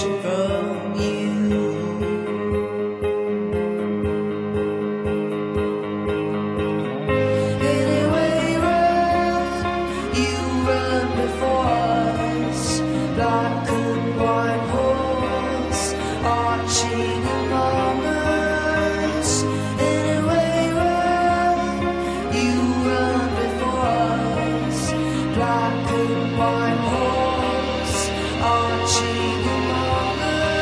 from you. Anyway, run, you run before us, black and white horse, arching among us. Anyway, run, you run before us, black and white horse, arching among us.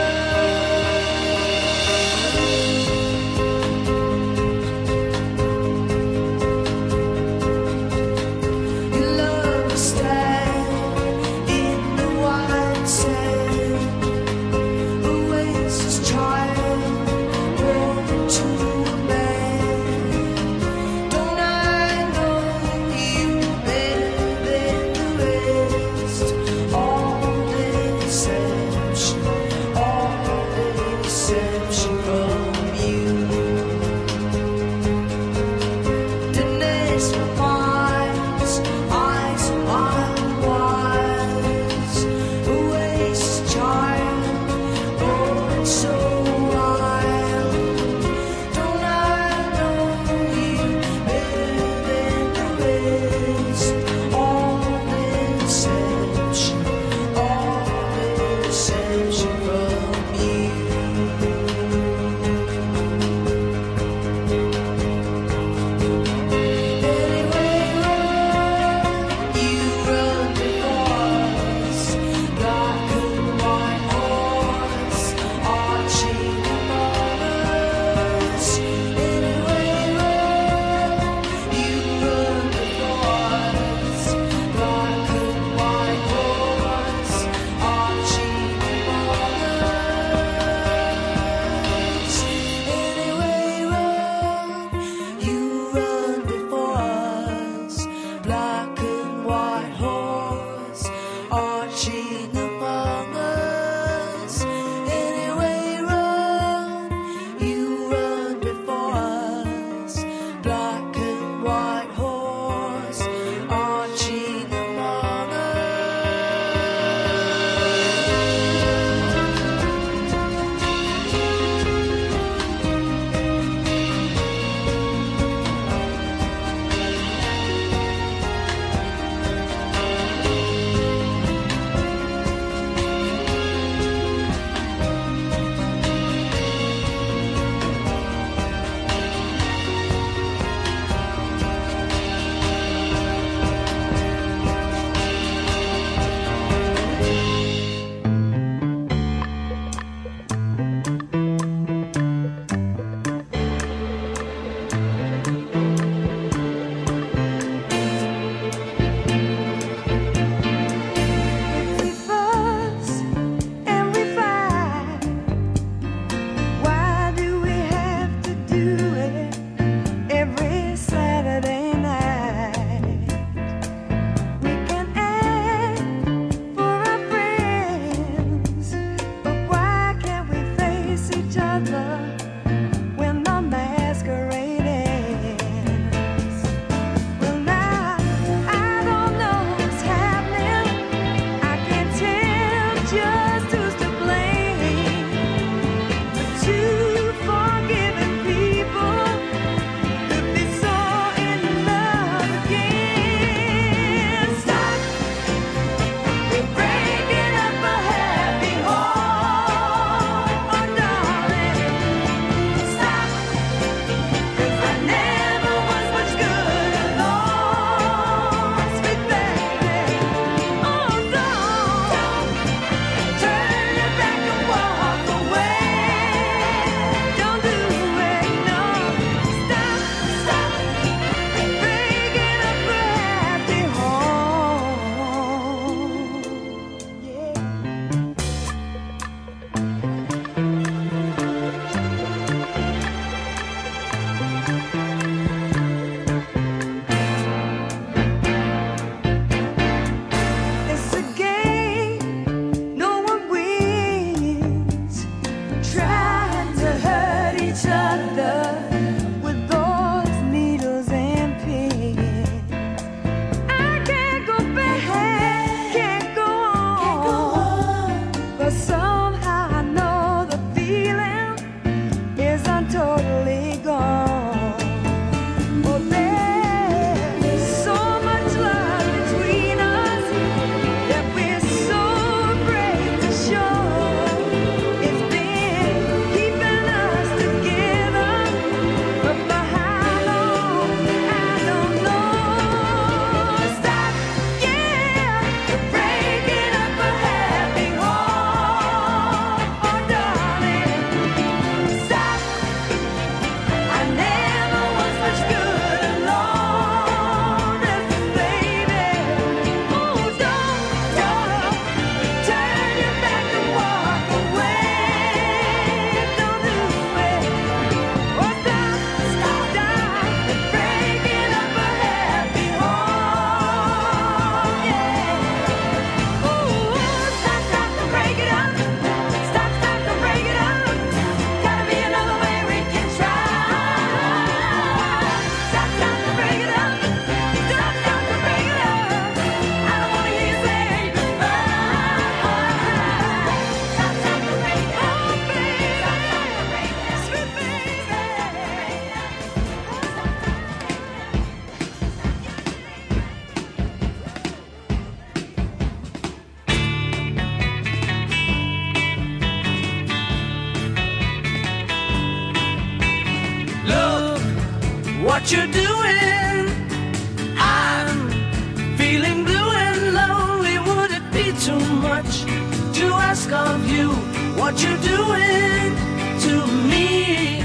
what you're doing. I'm feeling blue and lonely. Would it be too much to ask of you what you're doing to me?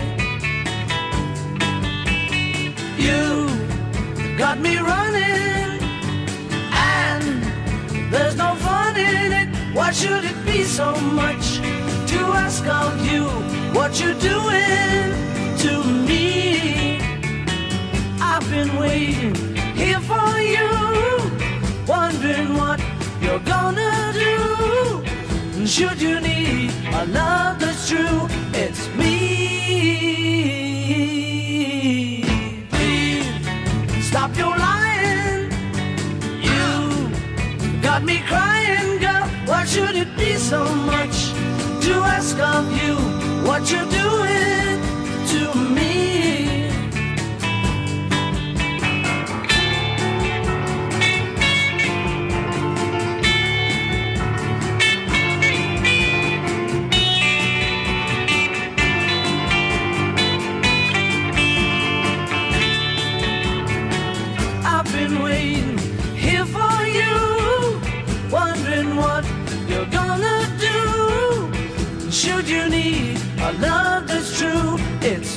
You got me running, and there's no fun in it. Why should it be so much to ask of you what you're doing to me? I've been waiting here for you, wondering what you're gonna do. Should you need a love that's true, it's me. Please stop your lying. You got me crying, girl. Why should it be so much to ask of you what you're doing to me? I've been waiting here for you, wondering what you're gonna do. Should you need a love that's true, it's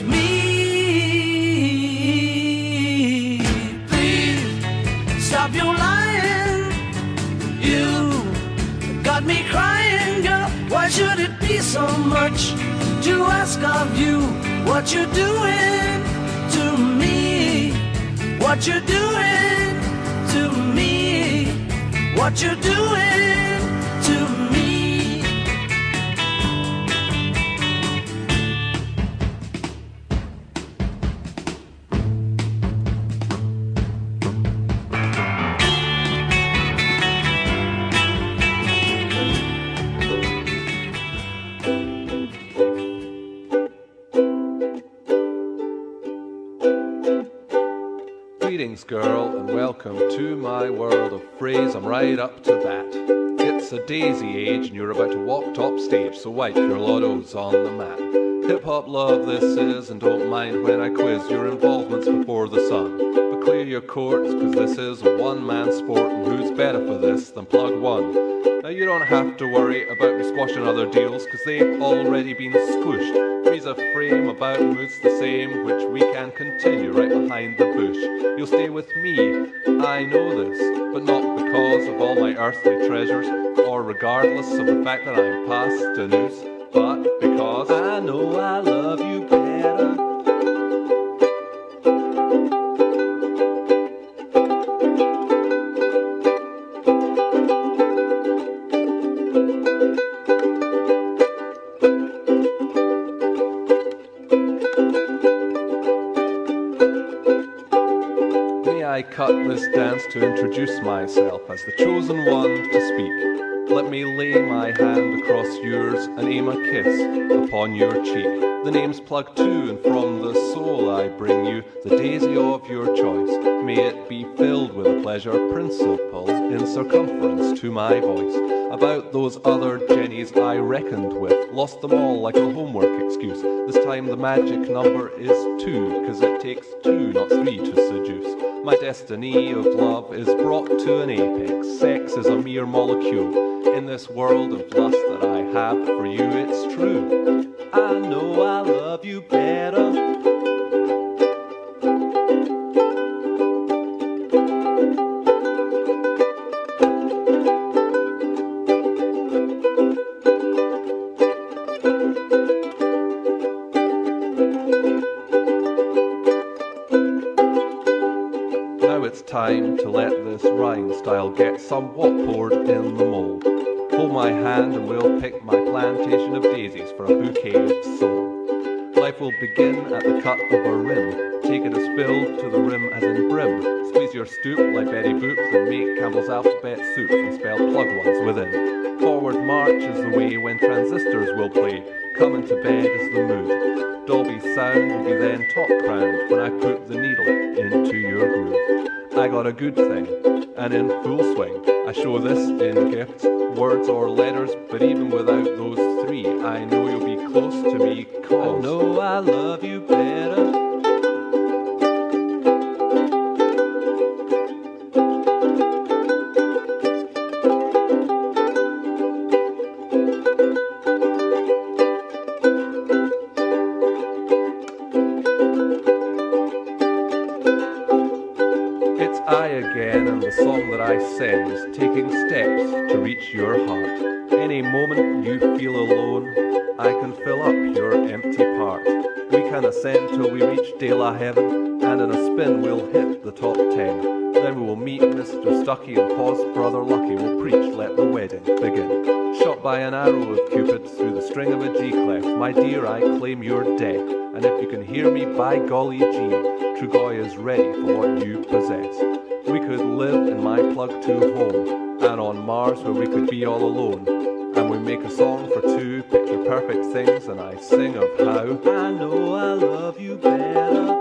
me. Please stop your lying. You got me crying, girl. Why should it be so much to ask of you what you're doing to me? What you're doing to me? What you're doing to me? Greetings, girl, and welcome to my world of phrase. I'm right up to bat. It's a daisy age, and you're about to walk top stage, so wipe your lottos on the mat. Hip-hop love this is, and don't mind when I quiz your involvements before the sun. But clear your courts, cause this is a one-man sport, and who's better for this than Plug One? Now you don't have to worry about me squashing other deals, cause they've already been squished. Three's a frame about moods the same, which we can continue right behind the bush. You'll stay with me, I know this, but not because of all my earthly treasures, or regardless of the fact that I'm past the news, but because I know I love you better. I cut this dance to introduce myself as the chosen one to speak. Let me lay my hand across yours and aim a kiss upon your cheek. The name's Plug Two, and from the soul I bring you the daisy of your choice. May it be filled with a pleasure principle in circumference to my voice. About those other Jennies I reckoned with, lost them all like a homework excuse. This time the magic number is 2, cause it takes 2, not 3 to seduce. My destiny of love is brought to an apex. Sex is a mere molecule. In this world of lust that I have for you, it's true. I know I love you better. Now it's time to let this rhyme style get somewhat poured in the mold. Hold my hand and we'll pick my plantation of daisies for a bouquet of soul. Life will begin at the cut of a rim. Take it as filled to the rim as in brim. Squeeze your stoop like Betty Boop and make Campbell's alphabet soup and spell plug ones within. Forward march is the way when transistors will play. Coming to bed is the mood. Dolby sound will be then top crowned when I put the needle into your groove. I got a good thing, and in full swing. I show this in gifts, words or letters, but even without those three, I know you'll be close to me, cause I know I love you better. song that I send is taking steps to reach your heart. Any moment you feel alone, I can fill up your empty part. We can ascend till we reach De La Heaven, and in a spin we'll hit the top 10. Then we will meet Mr. Stucky and Pa's brother Lucky will preach, let the wedding begin. Shot by an arrow of Cupid through the string of a G clef, my dear, I claim your death. And if you can hear me, by golly gee, Trugoy is ready for what you possess. We could live in my plug 2 home, and on Mars where we could be all alone. And we make a song for two picture perfect things, and I sing of how I know I love you better.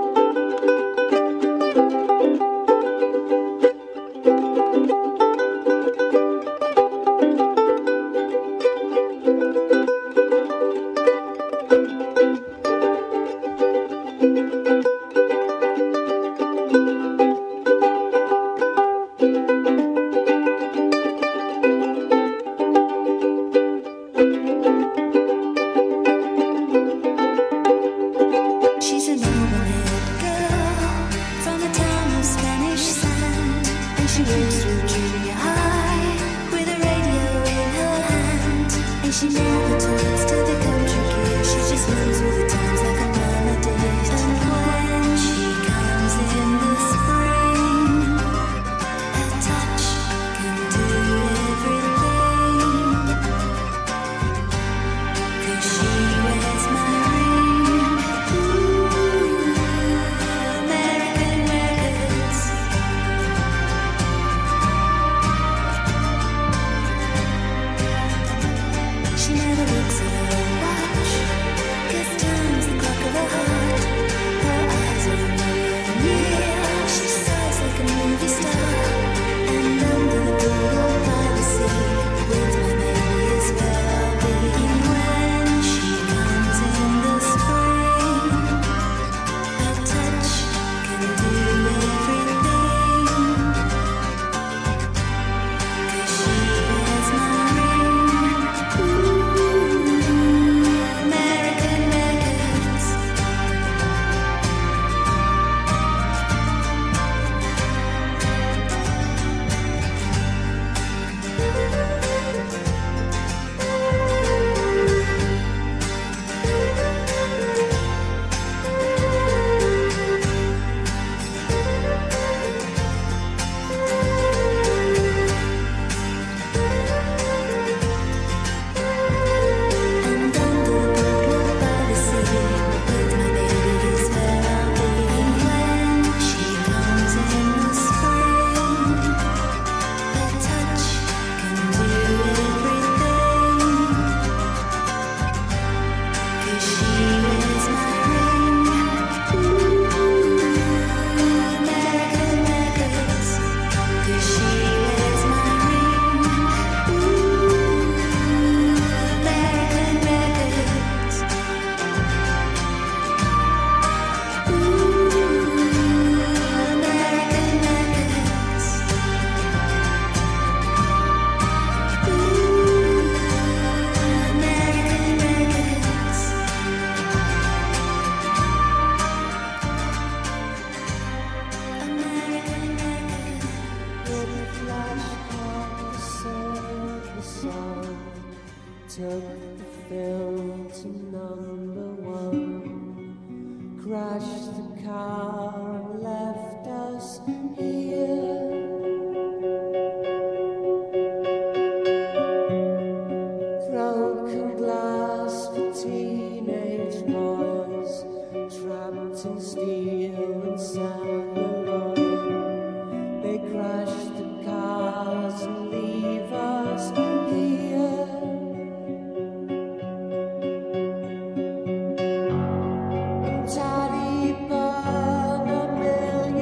Tiny burn a million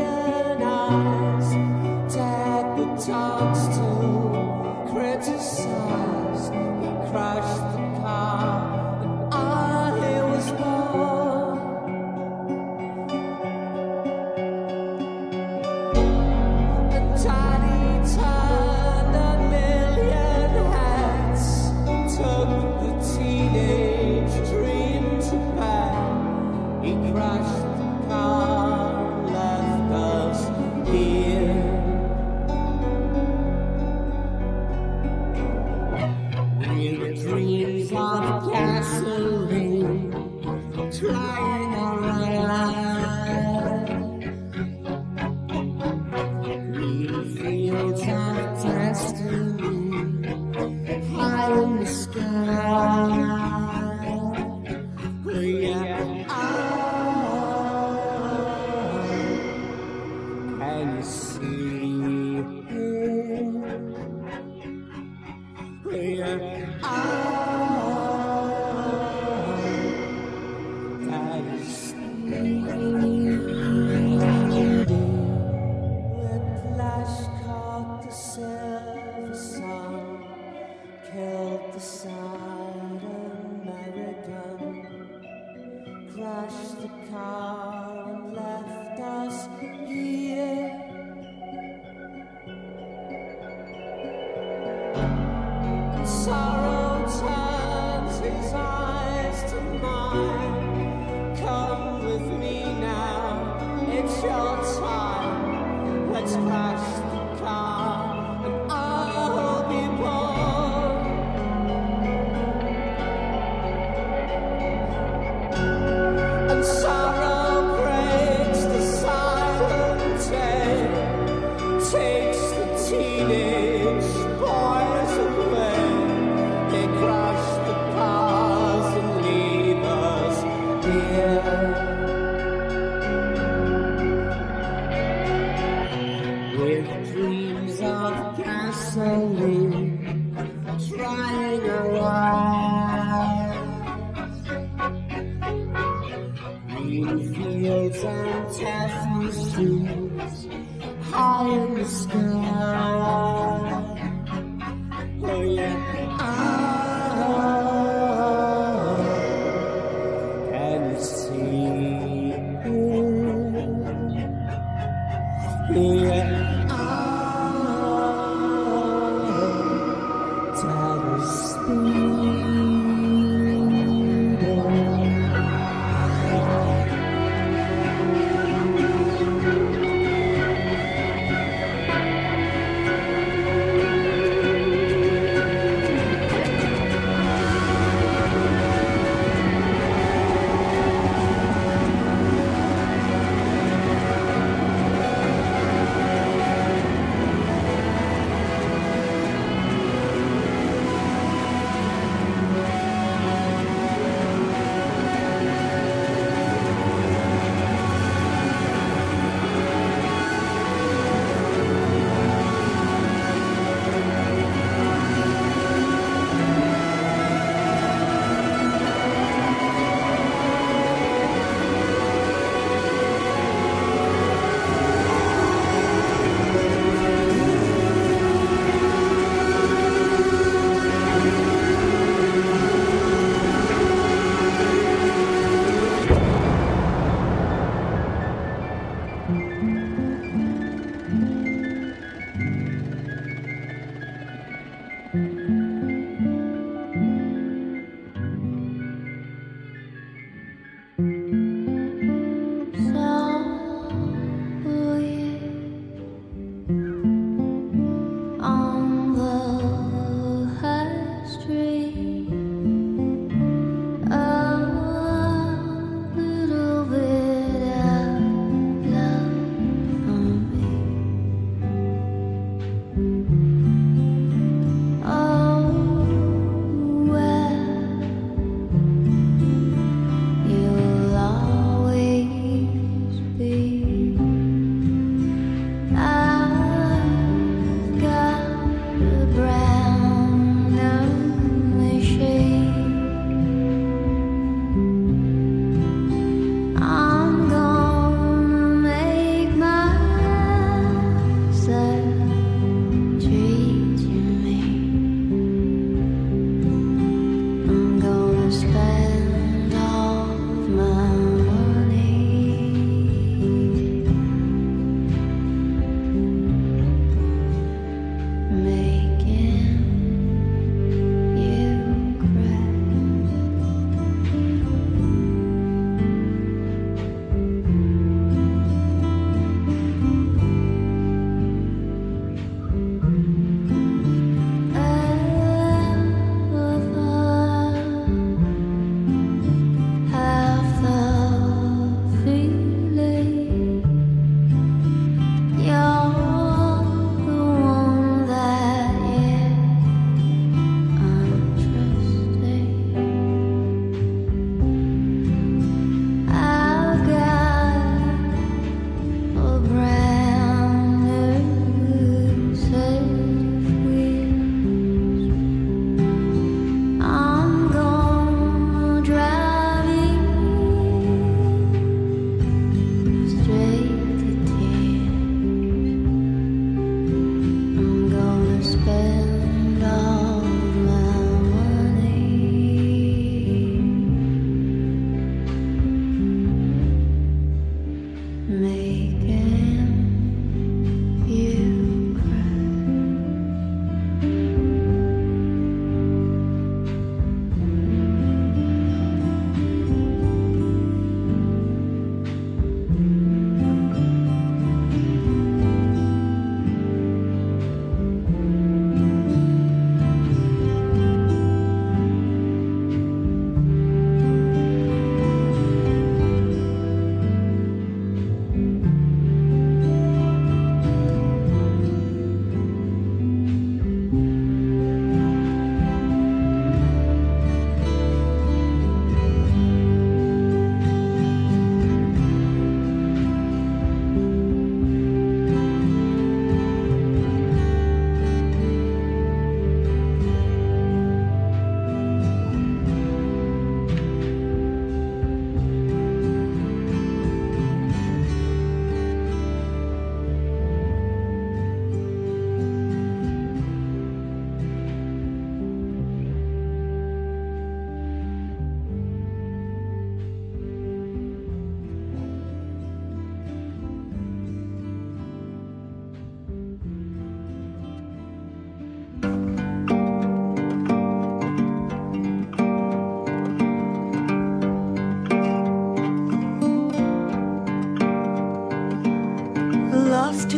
trying alright. Green fields of destiny, high in the sky. Yeah, can you see it? Yeah, can you see it? Whiplash caught the silver sun, killed the side American, crashed the car and left us here. Sorrow turns his eyes to mine. Come with me now, it's your time. Let's crash the car and I'll be born. And sorrow breaks the silent day, takes the teenage boys away. They crush the cars and leave us here. With dreams of gasoline, trying a while. Green fields and Teflon streets, high in the sky. Oh yeah, can you see it? Yeah, time is speeding.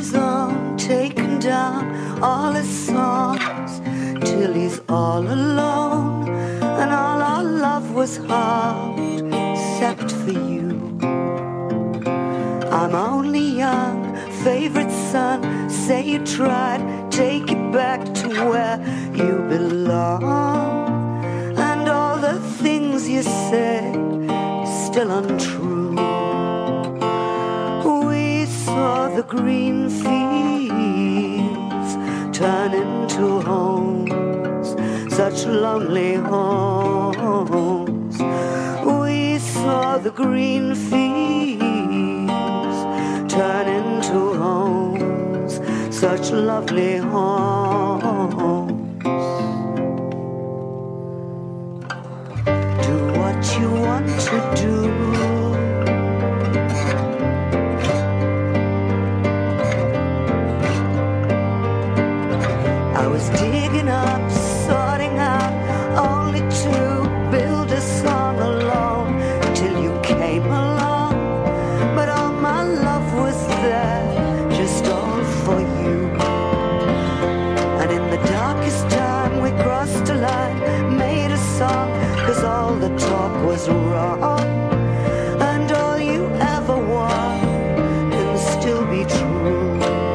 his own, taken down all his songs, till he's all alone, and all our love was harmed, except for you. I'm only young, favorite son, say you tried, take it back to where you belong. And all the things you said still untrue. We saw the green fields turn into homes, such lonely homes. We saw the green fields turn into homes, such lovely homes. Do what you want to do. I was digging up, sorting out, only to build a song alone, till you came along. But all my love was there, just all for you. And in the darkest time we crossed a line, made a song, 'cause all the talk was wrong. And all you ever want can still be true.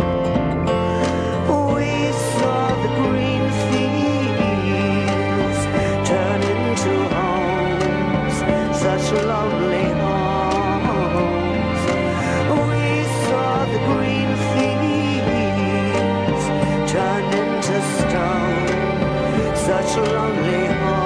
We saw the green fields turn into homes, such lonely homes. We saw the green fields turn into stone, such lonely homes.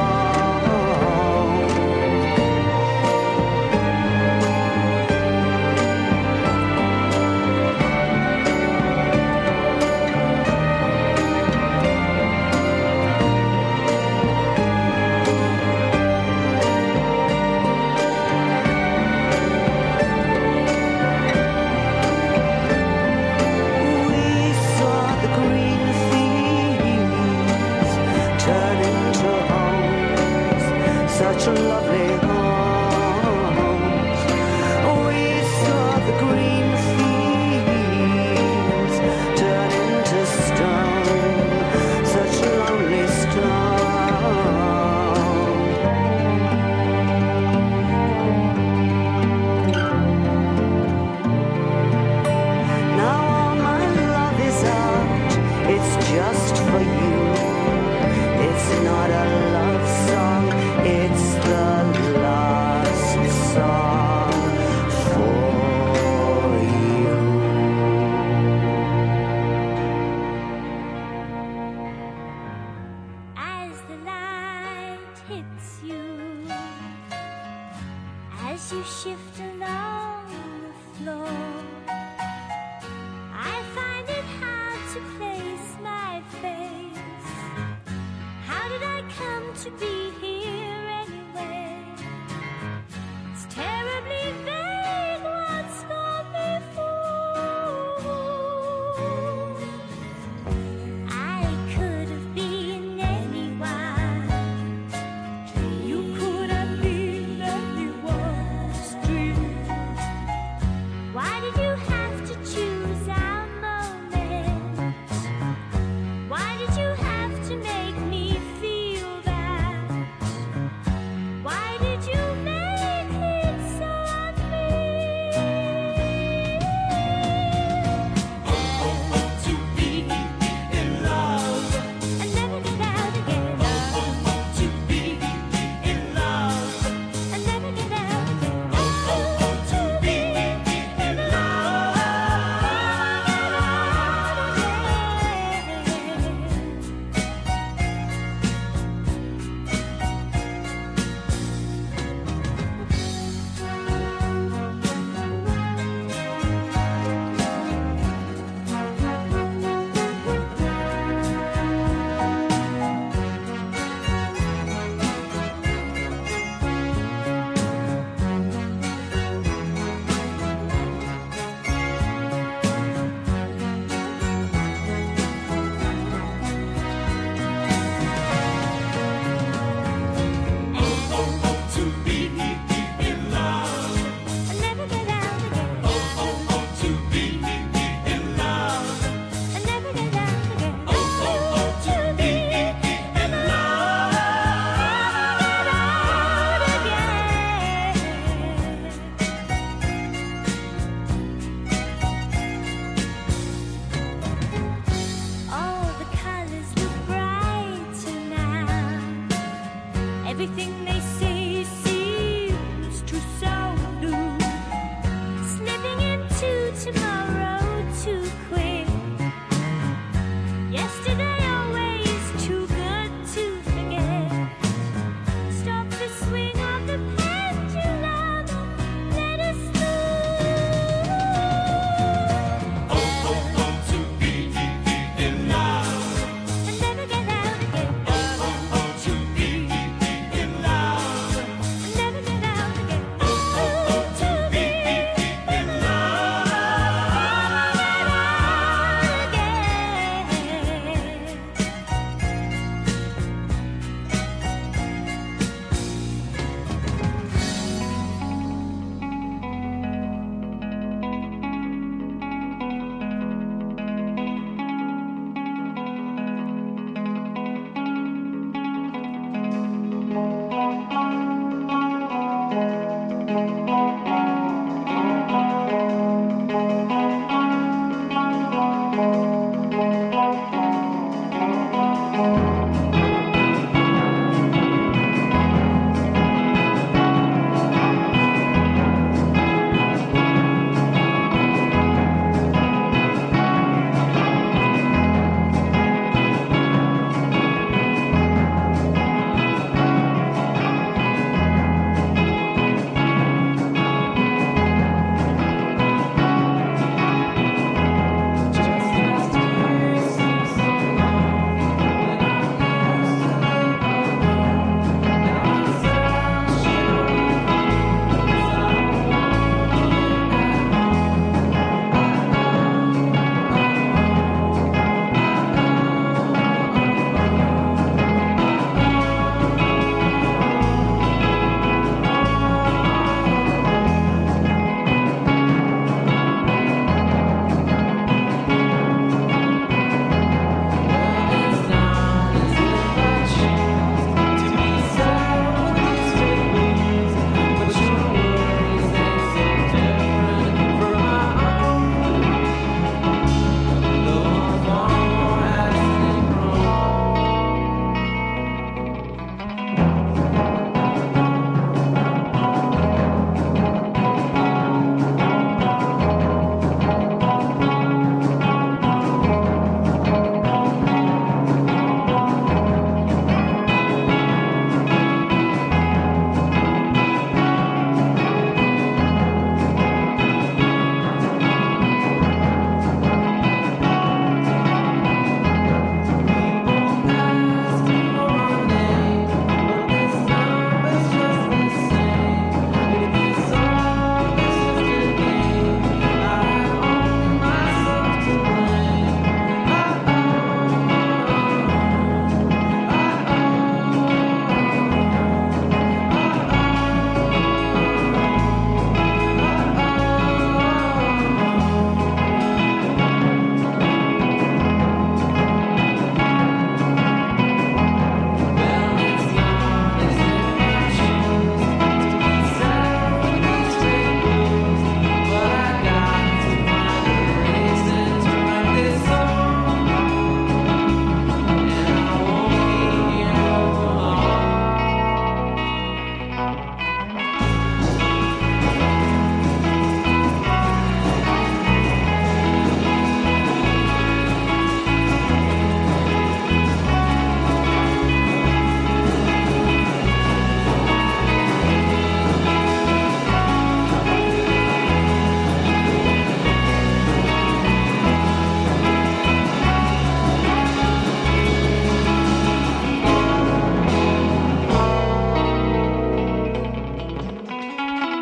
We saw the green fields turn into homes, such lovely homes. We saw the green fields turn into stone, such lonely stone. Now all my love is out, it's just for you. It's not a love song, it's the last song for you. As the light hits you, as you shift along the floor, I find it hard to place my face. How did I come to be here anyway? It's terribly vague what's gone before. I could have been anyone. You could have been anyone's dream. Why did you have to choose our moment? Why did you have to make me feel that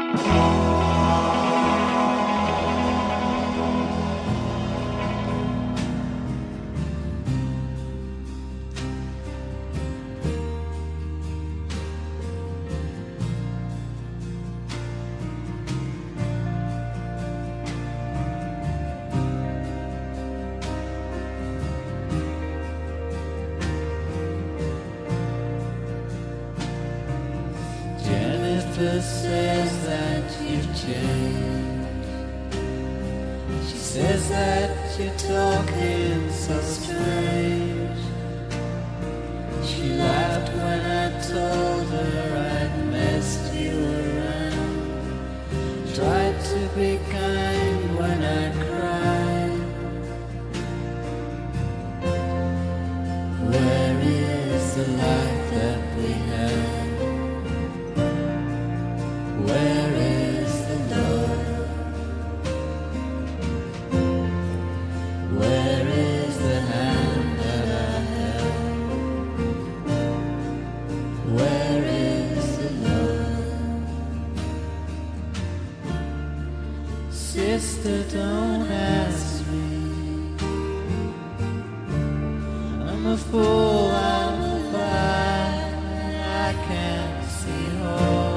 Jennifer says that you've changed. She says that you're talking so strange. She laughed when I told her I'd messed you around. Tried to be kind when I cried. Where is the life that we had? Where is the love? Where is the hand that I held? Where is the love? Sister, don't ask me. I'm a fool, I'm a blind, I can't see all.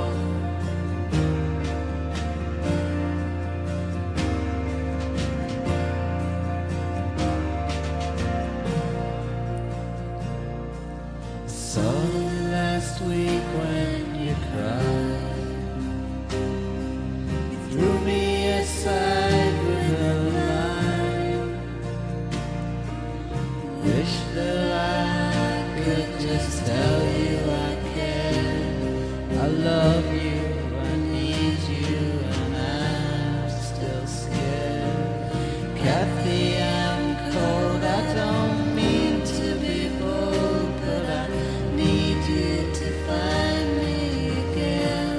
Saw you last week when you cried. You threw me aside with a line. Wish that I could just tell you I care. I love you, I need you, and I'm still scared. Kathy, I'm cold, I don't mean to be bold, but I need you to find me again.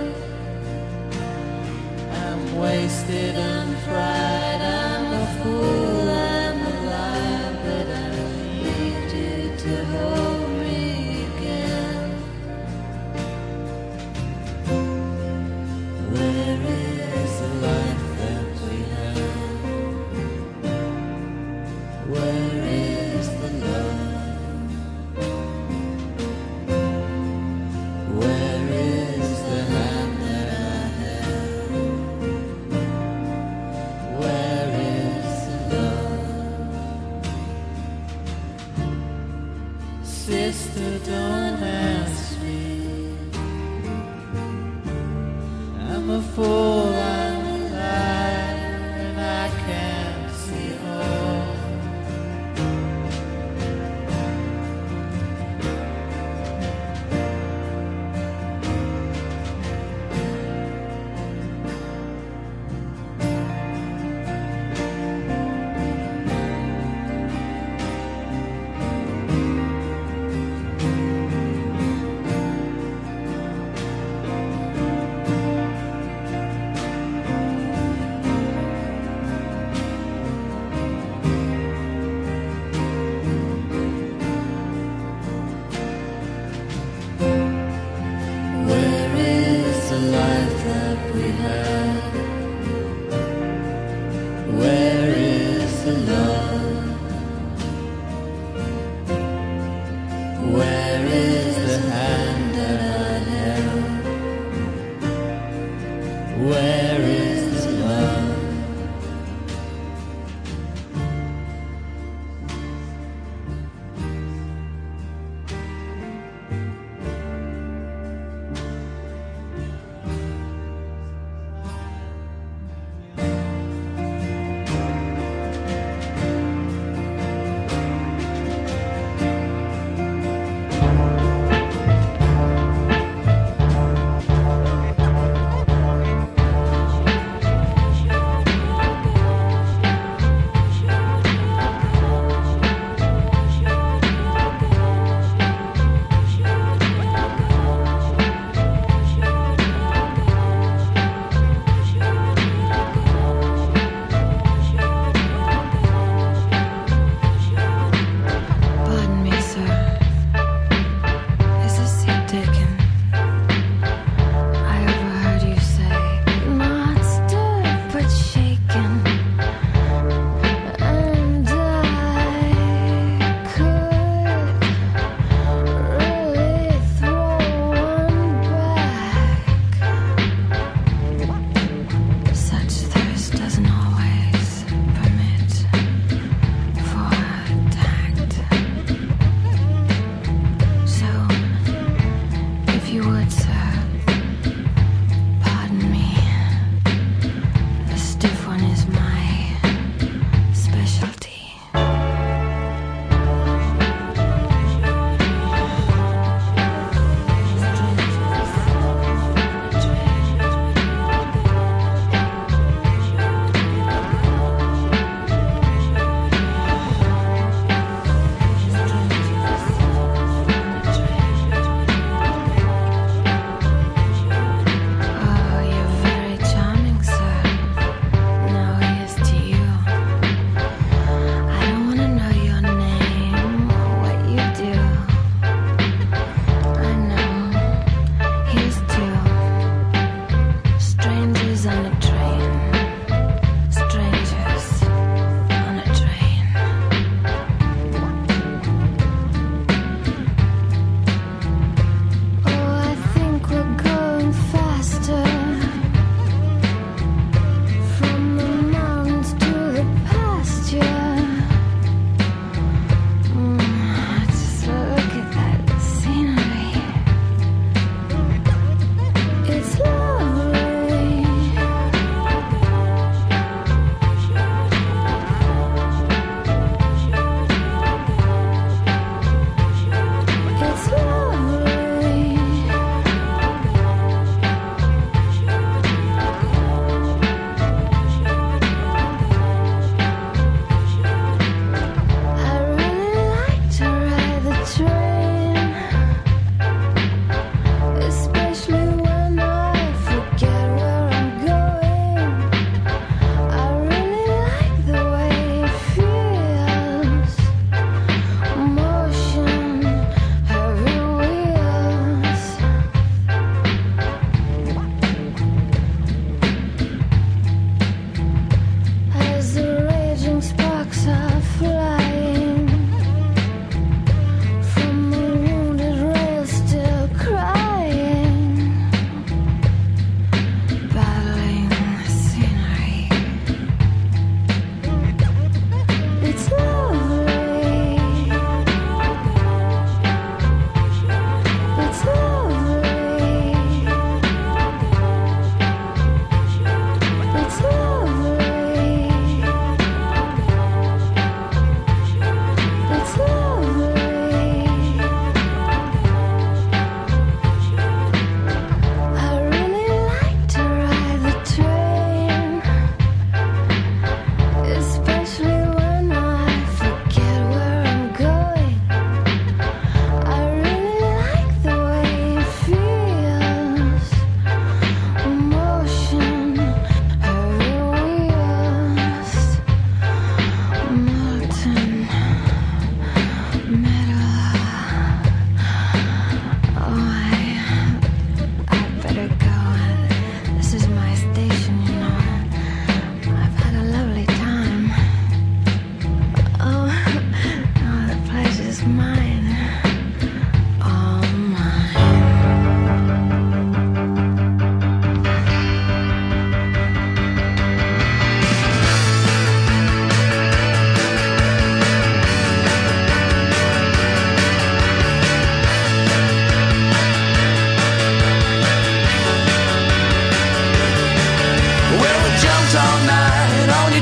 I'm wasted, I'm fried, I'm a fool, I'm alive, but I need you to hold me again. Where is the life that we had? Where is the love? Where is the hand that I held? Where is the love? Sister, don't ask me. I'm a fool, I'm a liar, and I can't see all. Where is the life that we had? Where is the love? Where is the hand that I held? Where is the love?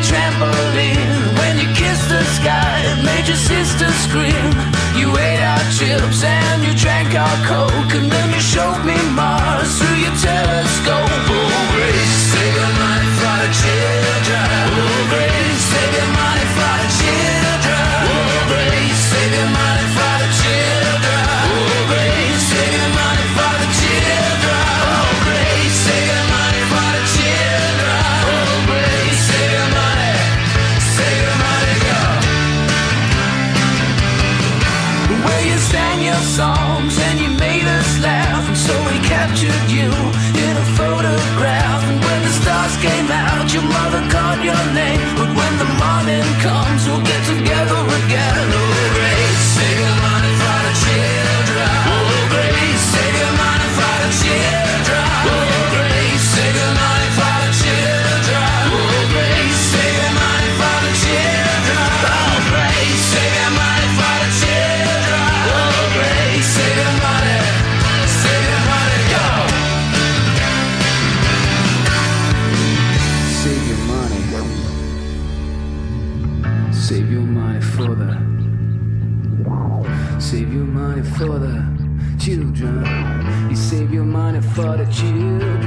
trampoline. When you kissed the sky, it made your sister scream. You ate our chips and you drank our Coke, and then you showed me Mars through your telescope. Oh, Grace, save your money for the children. Oh, Grace, save your money for the children. Oh, Grace, save your money for the children. Oh, Grace, save your money for the children. Oh, Grace, save your money for the children. Oh, Grace, save your money, go. Where you sang your songs and you made us laugh, and so we captured you in a photograph. And when the stars came out, your mother called your name. But when the morning comes, we'll get together again. Oh, Grace, save your money for the children. Oh, Grace, save your money for the children. Oh, Grace, save your money for the children. Oh, Grace, save your money for the children. Oh, Grace, save your money for the children. Oh, Grace, save your money, go. Save your money. Save your money for the. Save your money for the children. You save your money for the children.